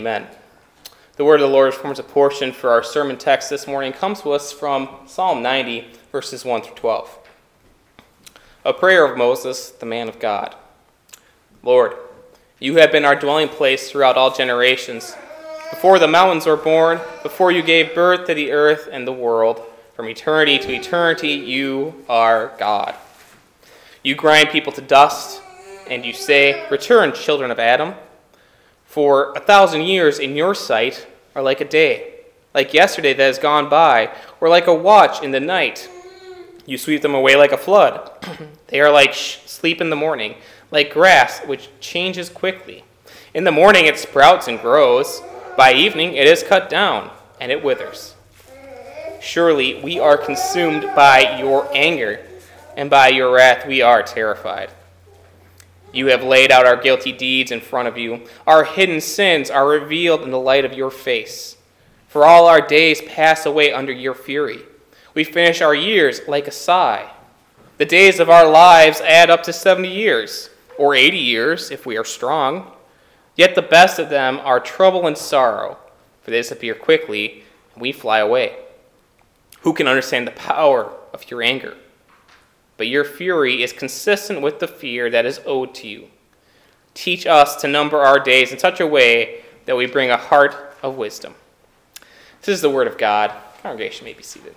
Amen. The word of the Lord forms a portion for our sermon text this morning. It comes to us from Psalm 90, verses 1 through 12. A prayer of Moses, the man of God. Lord, you have been our dwelling place throughout all generations. Before the mountains were born, before you gave birth to the earth and the world, from eternity to eternity, you are God. You grind people to dust, and you say, "Return, children of Adam." For 1,000 years in your sight are like a day, like yesterday that has gone by, or like a watch in the night. You sweep them away like a flood. They are like sleep in the morning, like grass which changes quickly. In the morning it sprouts and grows. By evening it is cut down, and it withers. Surely we are consumed by your anger, and by your wrath we are terrified. You have laid out our guilty deeds in front of you. Our hidden sins are revealed in the light of your face. For all our days pass away under your fury. We finish our years like a sigh. The days of our lives add up to 70 years, or 80 years if we are strong. Yet the best of them are trouble and sorrow, for they disappear quickly, and we fly away. Who can understand the power of your anger? But your fury is consistent with the fear that is owed to you. Teach us to number our days in such a way that we bring a heart of wisdom. This is the word of God. Congregation may be seated.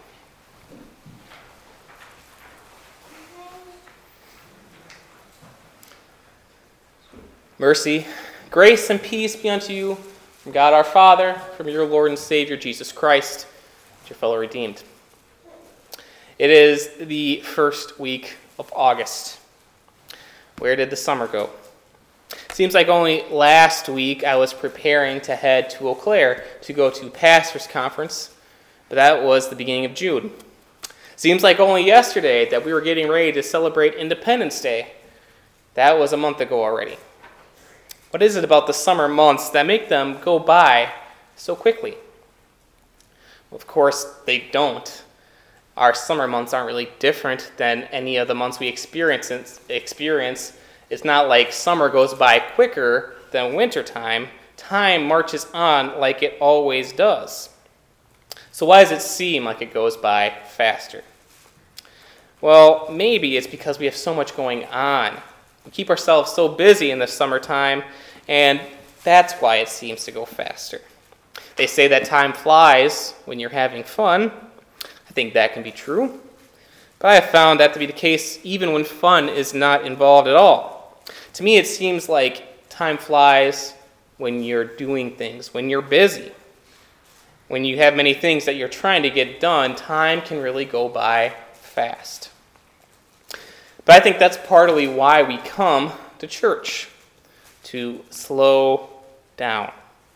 Mercy, grace, and peace be unto you from God our Father, from your Lord and Savior Jesus Christ, your fellow redeemed. It is the first week of August. Where did the summer go? Seems like only last week I was preparing to head to Eau Claire to go to Pastor's Conference, but that was the beginning of June. Seems like only yesterday that we were getting ready to celebrate Independence Day. That was a month ago already. What is it about the summer months that make them go by so quickly? Well, of course, they don't. Our summer months aren't really different than any of the months we experience. It's not like summer goes by quicker than wintertime. Time marches on like it always does. So why does it seem like it goes by faster? Well, maybe it's because we have so much going on. We keep ourselves so busy in the summertime, and that's why it seems to go faster. They say that time flies when you're having fun. I think that can be true, but I have found that to be the case even when fun is not involved at all. To me, it seems like time flies when you're doing things, when you're busy. When you have many things that you're trying to get done, time can really go by fast. But I think that's partly why we come to church, to slow down.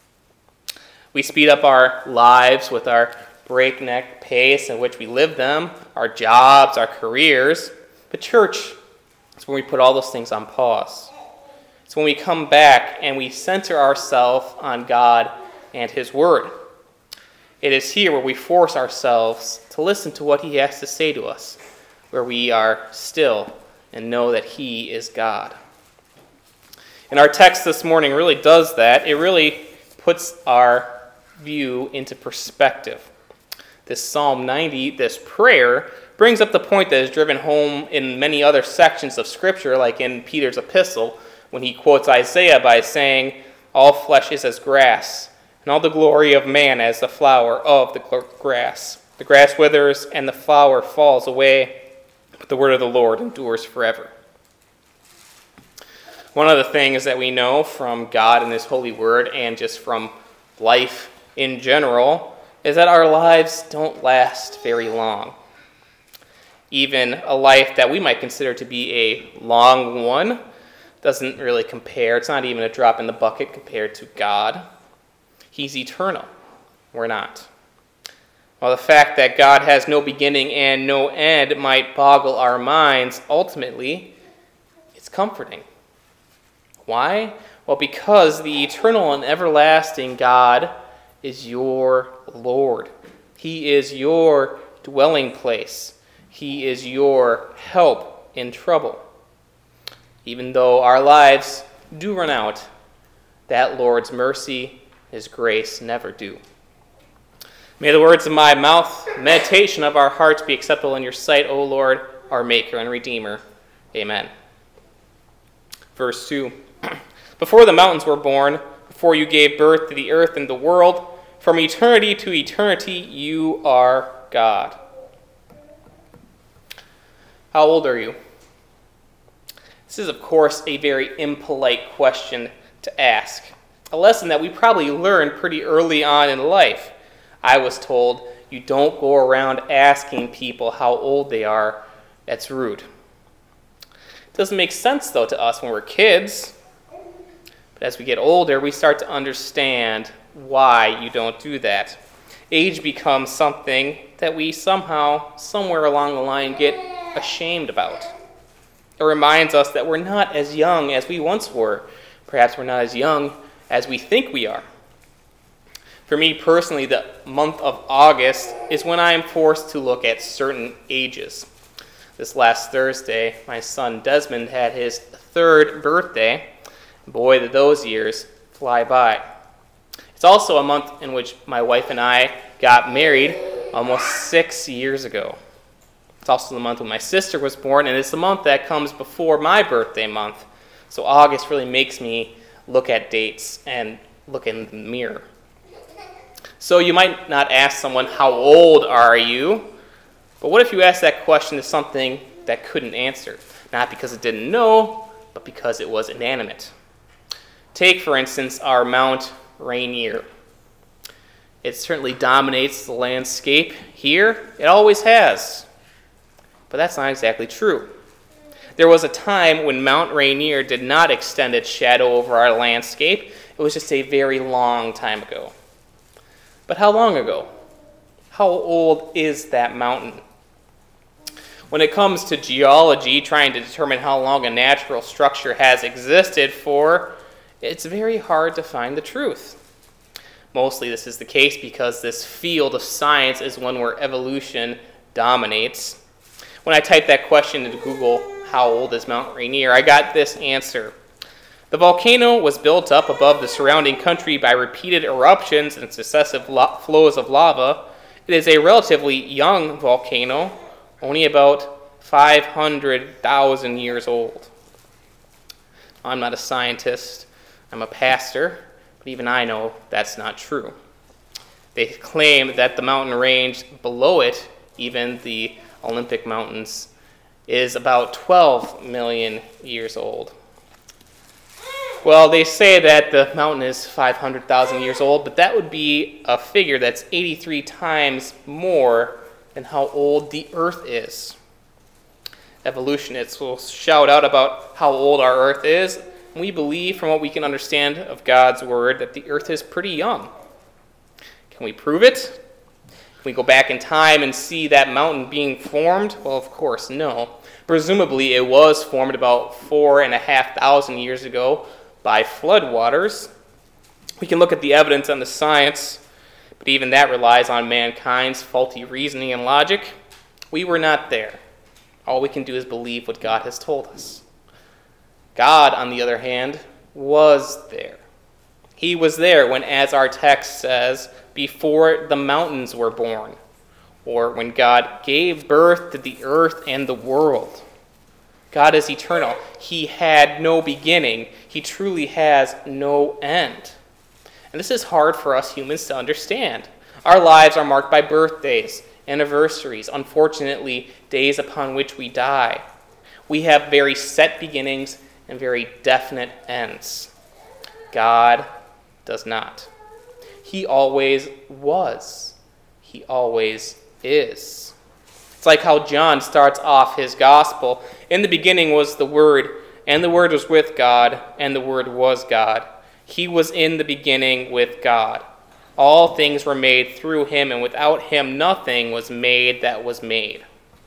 We speed up our lives with our breakneck pace in which we live them, our jobs, our careers. But church is when we put all those things on pause. It's when we come back and we center ourselves on God and His Word. It is here where we force ourselves to listen to what He has to say to us, where we are still and know that He is God. And our text this morning really does that. It really puts our view into perspective. This Psalm 90, this prayer, brings up the point that is driven home in many other sections of Scripture, like in Peter's epistle, when he quotes Isaiah by saying, "All flesh is as grass, and all the glory of man as the flower of the grass. The grass withers, and the flower falls away, but the word of the Lord endures forever." One of the things that we know from God and His holy word, and just from life in general, is that our lives don't last very long. Even a life that we might consider to be a long one doesn't really compare. It's not even a drop in the bucket compared to God. He's eternal. We're not. While the fact that God has no beginning and no end might boggle our minds, ultimately, it's comforting. Why? Well, because the eternal and everlasting God is your Lord. He is your dwelling place. He is your help in trouble. Even though our lives do run out, that Lord's mercy his grace never do. May the words of my mouth, the meditation of our hearts be acceptable in your sight, O Lord, our Maker and Redeemer. Amen. Verse 2. Before the mountains were born, before you gave birth to the earth and the world, from eternity to eternity, you are God. How old are you? This is, of course, a very impolite question to ask. A lesson that we probably learned pretty early on in life. I was told you don't go around asking people how old they are. That's rude. It doesn't make sense, though, to us when we're kids. But as we get older, we start to understand why you don't do that. Age becomes something that we somehow, somewhere along the line, get ashamed about. It reminds us that we're not as young as we once were. Perhaps we're not as young as we think we are. For me personally, the month of August is when I am forced to look at certain ages. This last Thursday, my son Desmond had his 3rd birthday. Boy, did those years fly by. It's also a month in which my wife and I got married almost 6 years ago. It's also the month when my sister was born, and it's the month that comes before my birthday month. So August really makes me look at dates and look in the mirror. So you might not ask someone, how old are you? But what if you asked that question to something that couldn't answer? Not because it didn't know, but because it was inanimate. Take, for instance, our Mount Rainier. It certainly dominates the landscape here. It always has. But that's not exactly true. There was a time when Mount Rainier did not extend its shadow over our landscape. It was just a very long time ago. But how long ago? How old is that mountain? When it comes to geology, trying to determine how long a natural structure has existed for, it's very hard to find the truth. Mostly this is the case because this field of science is one where evolution dominates. When I typed that question into Google, how old is Mount Rainier, I got this answer. The volcano was built up above the surrounding country by repeated eruptions and successive flows of lava. It is a relatively young volcano, only about 500,000 years old. I'm not a scientist, I'm a pastor, but even I know that's not true. They claim that the mountain range below it, even the Olympic Mountains, is about 12 million years old. Well, they say that the mountain is 500,000 years old, but that would be a figure that's 83 times more than how old the Earth is. Evolutionists will shout out about how old our Earth is, and we believe, from what we can understand of God's Word, that the Earth is pretty young. Can we prove it? Can we go back in time and see that mountain being formed? Well, of course, no. Presumably, it was formed about 4,500 years ago by floodwaters. We can look at the evidence and the science, but even that relies on mankind's faulty reasoning and logic. We were not there. All we can do is believe what God has told us. God, on the other hand, was there. He was there when, as our text says, before the mountains were born, or when God gave birth to the earth and the world. God is eternal. He had no beginning. He truly has no end. And this is hard for us humans to understand. Our lives are marked by birthdays, anniversaries, unfortunately, days upon which we die. We have very set beginnings and very definite ends. God does not. He always was. He always is. It's like how John starts off his gospel. In the beginning was the Word, and the Word was with God, and the Word was God. He was in the beginning with God. All things were made through him, and without him nothing was made that was made.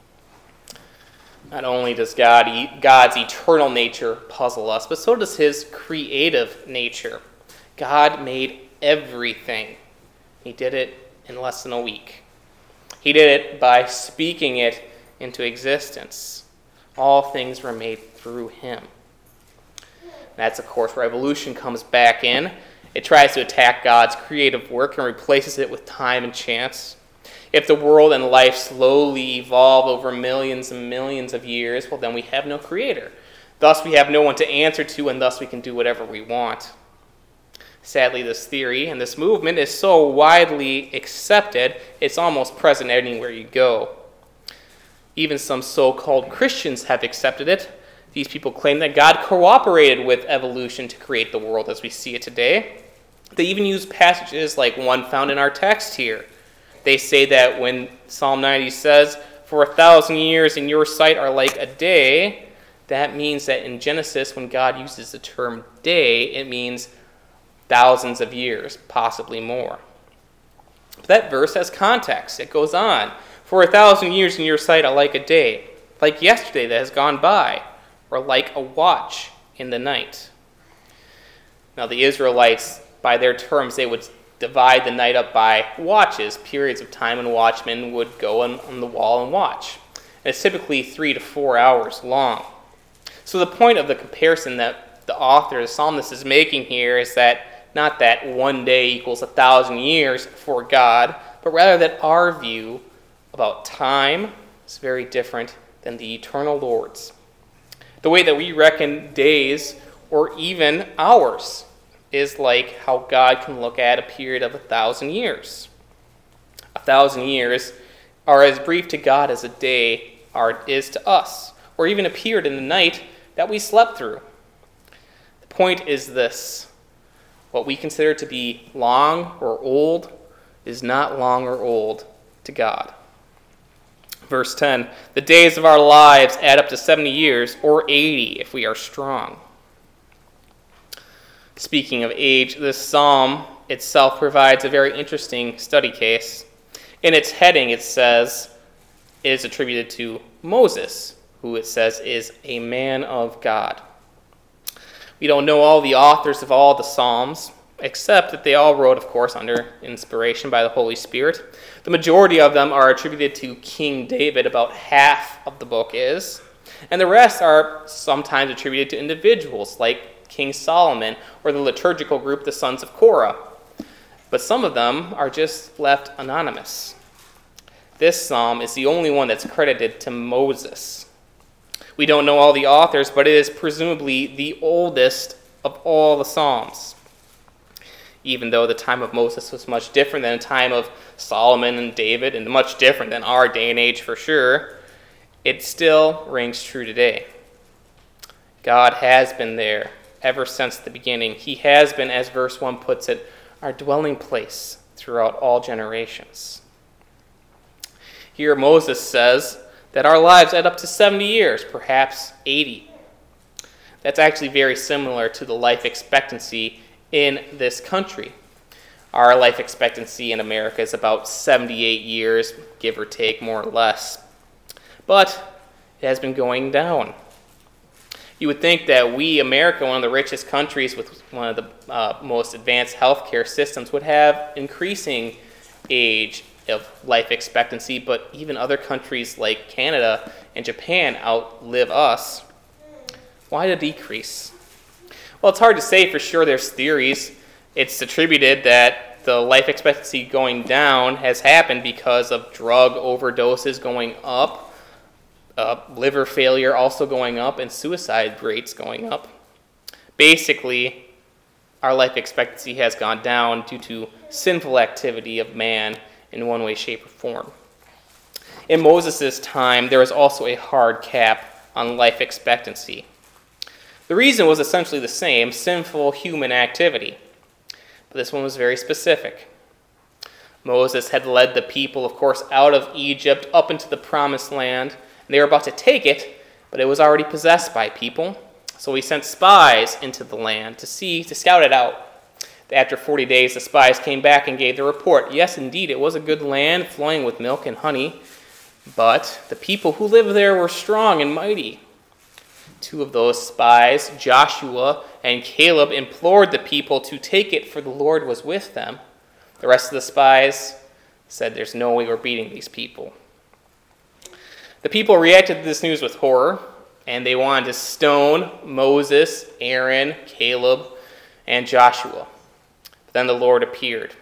Not only does God's eternal nature puzzle us, but so does his creative nature. God made everything. He did it in less than a week. He did it by speaking it into existence. All things were made through him. That's, of course, where evolution comes back in. It tries to attack God's creative work and replaces it with time and chance. If the world and life slowly evolve over millions and millions of years, well, then we have no creator. Thus, we have no one to answer to, and thus we can do whatever we want. Sadly, this theory and this movement is so widely accepted, it's almost present anywhere you go. Even some so-called Christians have accepted it. These people claim that God cooperated with evolution to create the world as we see it today. They even use passages like one found in our text here. They say that when Psalm 90 says, "For 1,000 years in your sight are like a day," that means that in Genesis, when God uses the term day, it means thousands of years, possibly more. But that verse has context. It goes on. "For 1,000 years in your sight are like a day, like yesterday that has gone by, or like a watch in the night." Now the Israelites, by their terms, they would divide the night up by watches, periods of time when watchmen would go on the wall and watch. And it's typically 3 to 4 hours long. So the point of the comparison that the author, the psalmist, is making here is that not that one day equals 1,000 years for God, but rather that our view about time is very different than the eternal Lord's. The way that we reckon days or even hours is like how God can look at a period of 1,000 years. 1,000 years are as brief to God as a day is to us, or even a period in the night that we slept through. The point is this: what we consider to be long or old is not long or old to God. Verse 10, "The days of our lives add up to 70 years, or 80 if we are strong." Speaking of age, this psalm itself provides a very interesting study case. In its heading, it says it is attributed to Moses, who it says is a man of God. We don't know all the authors of all the Psalms, except that they all wrote, of course, under inspiration by the Holy Spirit. The majority of them are attributed to King David, about half of the book is, and the rest are sometimes attributed to individuals like King Solomon or the liturgical group, the sons of Korah. But some of them are just left anonymous. This psalm is the only one that's credited to Moses. We don't know all the authors, but it is presumably the oldest of all the psalms. Even though the time of Moses was much different than the time of Solomon and David, and much different than our day and age for sure, it still rings true today. God has been there ever since the beginning. He has been, as verse 1 puts it, our dwelling place throughout all generations. Here Moses says that our lives add up to 70 years, perhaps 80. That's actually very similar to the life expectancy in this country. Our life expectancy in America is about 78 years, give or take, more or less. But it has been going down. You would think that we, America, one of the richest countries with one of the most advanced healthcare systems, would have increasing age of life expectancy, but even other countries like Canada and Japan outlive us. Why the decrease? Well, it's hard to say for sure. There's theories. It's attributed that the life expectancy going down has happened because of drug overdoses going up, liver failure also going up, and suicide rates going up. Basically, our life expectancy has gone down due to sinful activity of man in one way, shape, or form. In Moses' time, there was also a hard cap on life expectancy. The reason was essentially the same, sinful human activity. But this one was very specific. Moses had led the people, of course, out of Egypt up into the promised land. And they were about to take it, but it was already possessed by people. So he sent spies into the land to scout it out. After 40 days, the spies came back and gave the report. Yes, indeed, it was a good land flowing with milk and honey, but the people who lived there were strong and mighty. Two of those spies, Joshua and Caleb, implored the people to take it, for the Lord was with them. The rest of the spies said, "There's no way we're beating these people." The people reacted to this news with horror, and they wanted to stone Moses, Aaron, Caleb, and Joshua. But then the Lord appeared.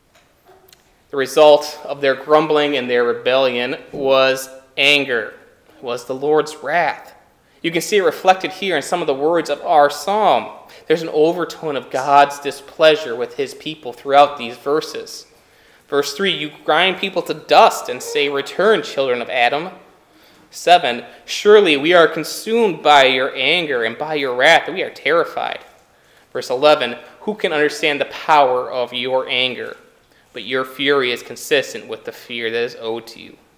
The result of their grumbling and their rebellion was anger, was the Lord's wrath. You can see it reflected here in some of the words of our psalm. There's an overtone of God's displeasure with his people throughout these verses. Verse 3, you grind people to dust and say, return, children of Adam. 7, surely we are consumed by your anger and by your wrath, and we are terrified. Verse 11, who can understand the power of your anger? But your fury is consistent with the fear that is owed to you.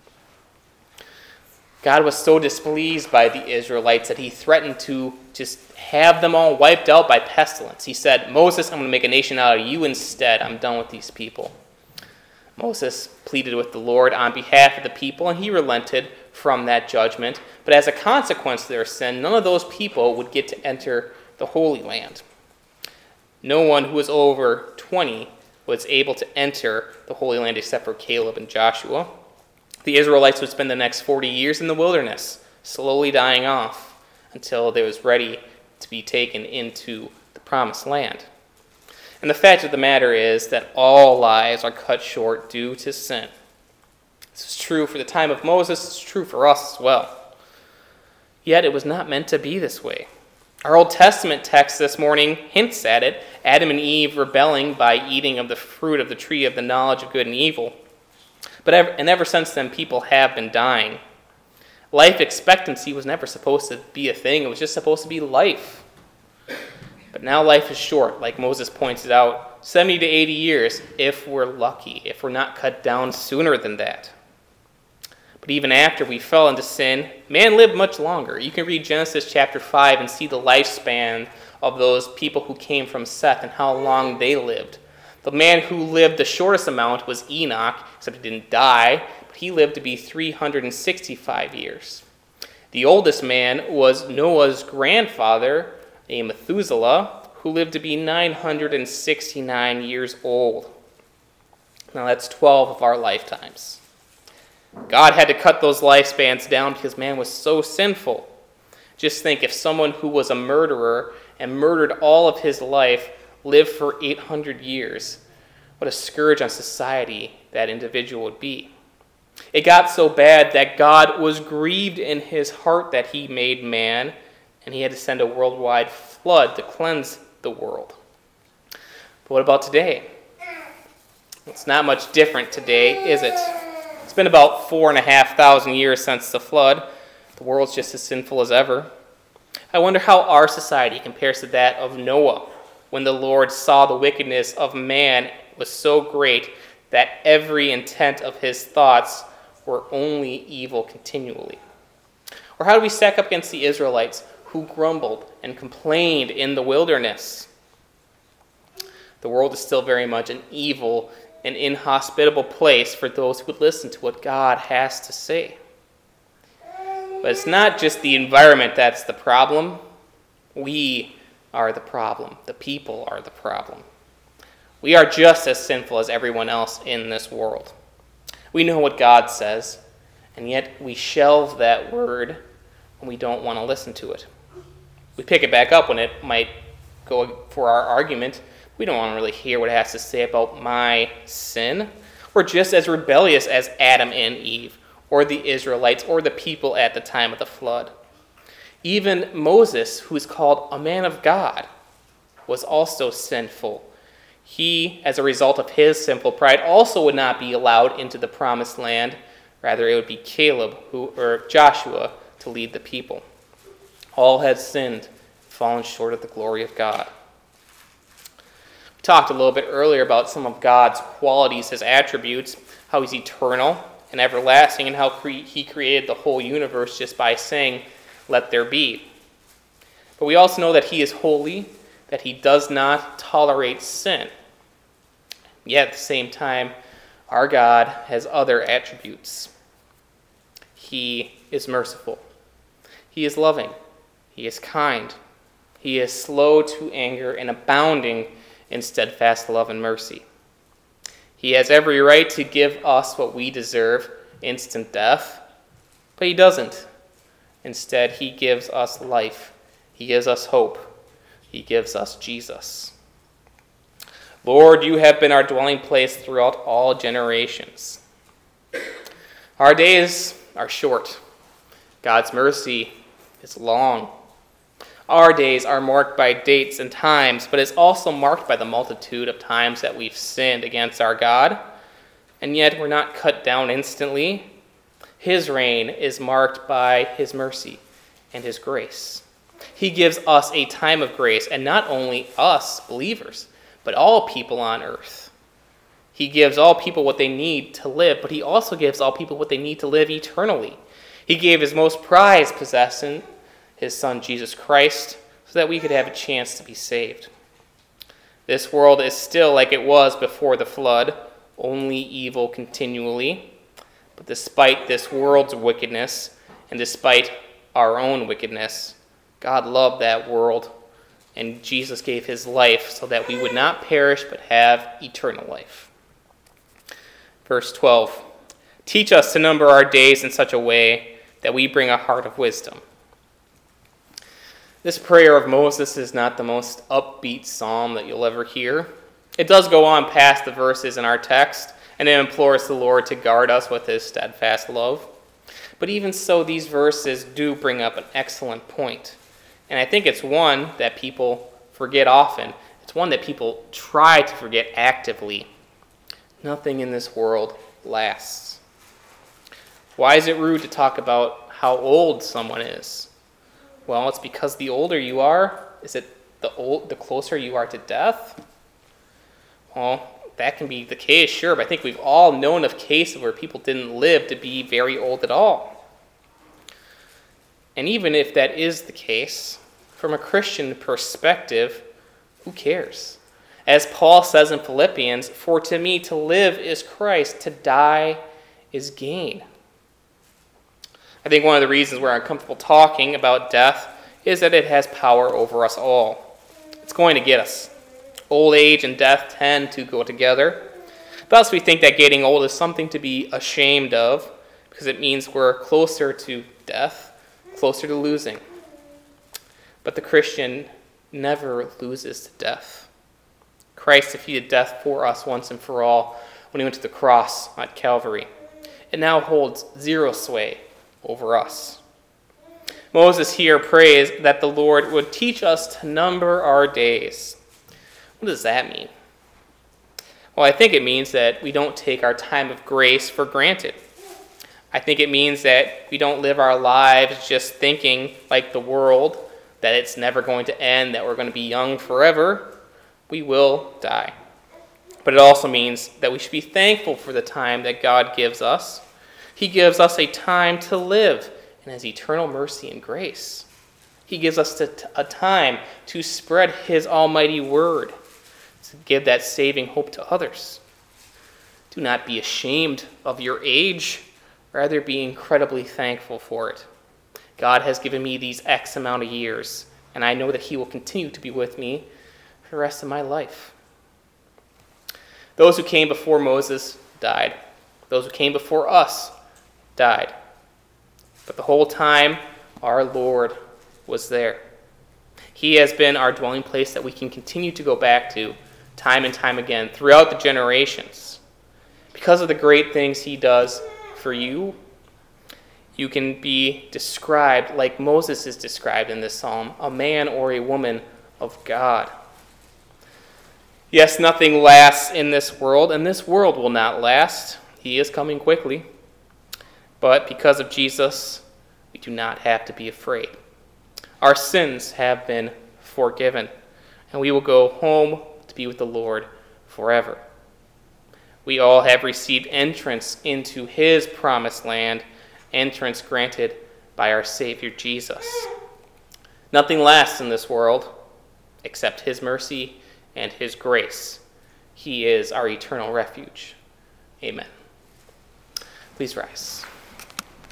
God was so displeased by the Israelites that he threatened to just have them all wiped out by pestilence. He said, Moses, I'm going to make a nation out of you instead. I'm done with these people. Moses pleaded with the Lord on behalf of the people, and he relented from that judgment. But as a consequence of their sin, none of those people would get to enter the Holy Land. No one who was over 20 was able to enter the Holy Land except for Caleb and Joshua. The Israelites would spend the next 40 years in the wilderness, slowly dying off until they was ready to be taken into the Promised Land. And the fact of the matter is that all lives are cut short due to sin. This is true for the time of Moses, it's true for us as well. Yet it was not meant to be this way. Our Old Testament text this morning hints at it, Adam and Eve rebelling by eating of the fruit of the tree of the knowledge of good and evil. But ever since then, people have been dying. Life expectancy was never supposed to be a thing. It was just supposed to be life. But now life is short, like Moses pointed out, 70 to 80 years if we're lucky, if we're not cut down sooner than that. But even after we fell into sin, man lived much longer. You can read Genesis chapter 5 and see the lifespan of those people who came from Seth and how long they lived. The man who lived the shortest amount was Enoch, except he didn't die, but he lived to be 365 years. The oldest man was Noah's grandfather, named Methuselah, who lived to be 969 years old. Now that's 12 of our lifetimes. God had to cut those lifespans down because man was so sinful. Just think if someone who was a murderer and murdered all of his life lived for 800 years, what a scourge on society that individual would be. It got so bad that God was grieved in his heart that he made man, and he had to send a worldwide flood to cleanse the world. But what about today? It's not much different today, is it? It's been about 4,500 years since the flood. The world's just as sinful as ever. I wonder how our society compares to that of Noah, when the Lord saw the wickedness of man was so great that every intent of his thoughts were only evil continually. Or how do we stack up against the Israelites who grumbled and complained in the wilderness? The world is still very much an evil and inhospitable place for those who would listen to what God has to say. But it's not just the environment that's the problem. We are the problem. The people are the problem. We are just as sinful as everyone else in this world. We know what God says, and yet we shelve that word and we don't want to listen to it. We pick it back up when it might go for our argument. We don't want to really hear what it has to say about my sin. We're just as rebellious as Adam and Eve, or the Israelites, or the people at the time of the flood. Even Moses, who is called a man of God, was also sinful. He, as a result of his sinful pride, also would not be allowed into the promised land. Rather, it would be Joshua to lead the people. All had sinned, fallen short of the glory of God. We talked a little bit earlier about some of God's qualities, his attributes, how he's eternal and everlasting, and how he created the whole universe just by saying, "Let there be." But we also know that he is holy, that he does not tolerate sin. Yet at the same time, our God has other attributes. He is merciful. He is loving. He is kind. He is slow to anger and abounding in steadfast love and mercy. He has every right to give us what we deserve, instant death, but he doesn't. Instead, he gives us life. He gives us hope. He gives us Jesus. Lord, you have been our dwelling place throughout all generations. Our days are short. God's mercy is long. Our days are marked by dates and times, but it's also marked by the multitude of times that we've sinned against our God, and yet we're not cut down instantly. His reign is marked by his mercy and his grace. He gives us a time of grace, and not only us, believers, but all people on earth. He gives all people what they need to live, but he also gives all people what they need to live eternally. He gave his most prized possession, his Son Jesus Christ, so that we could have a chance to be saved. This world is still like it was before the flood, only evil continually. But despite this world's wickedness, and despite our own wickedness, God loved that world, and Jesus gave his life so that we would not perish but have eternal life. Verse 12, teach us to number our days in such a way that we bring a heart of wisdom. This prayer of Moses is not the most upbeat psalm that you'll ever hear. It does go on past the verses in our text, and it implores the Lord to guard us with his steadfast love. But even so, these verses do bring up an excellent point. And I think it's one that people forget often. It's one that people try to forget actively. Nothing in this world lasts. Why is it rude to talk about how old someone is? Well, it's because the older you are, is it the closer you are to death? Well, that can be the case, sure, but I think we've all known of cases where people didn't live to be very old at all. And even if that is the case, from a Christian perspective, who cares? As Paul says in Philippians, for to me to live is Christ, to die is gain. I think one of the reasons we're uncomfortable talking about death is that it has power over us all. It's going to get us. Old age and death tend to go together. Thus, we think that getting old is something to be ashamed of because it means we're closer to death, closer to losing. But the Christian never loses to death. Christ defeated death for us once and for all when he went to the cross at Calvary. It now holds zero sway over us. Moses here prays that the Lord would teach us to number our days. What does that mean? Well, I think it means that we don't take our time of grace for granted. I think it means that we don't live our lives just thinking like the world, that it's never going to end, that we're going to be young forever. We will die. But it also means that we should be thankful for the time that God gives us. He gives us a time to live in his eternal mercy and grace. He gives us a time to spread his almighty word, to give that saving hope to others. Do not be ashamed of your age. Rather, be incredibly thankful for it. God has given me these X amount of years, and I know that he will continue to be with me for the rest of my life. Those who came before Moses died. Those who came before us died. But the whole time, our Lord was there. He has been our dwelling place that we can continue to go back to time and time again throughout the generations. Because of the great things he does for you, you can be described like Moses is described in this psalm, a man or a woman of God. Yes, nothing lasts in this world, and this world will not last. He is coming quickly. But because of Jesus, we do not have to be afraid. Our sins have been forgiven, and we will go home to be with the Lord forever. We all have received entrance into his promised land, entrance granted by our Savior Jesus. Nothing lasts in this world except his mercy and his grace. He is our eternal refuge. Amen. Please rise.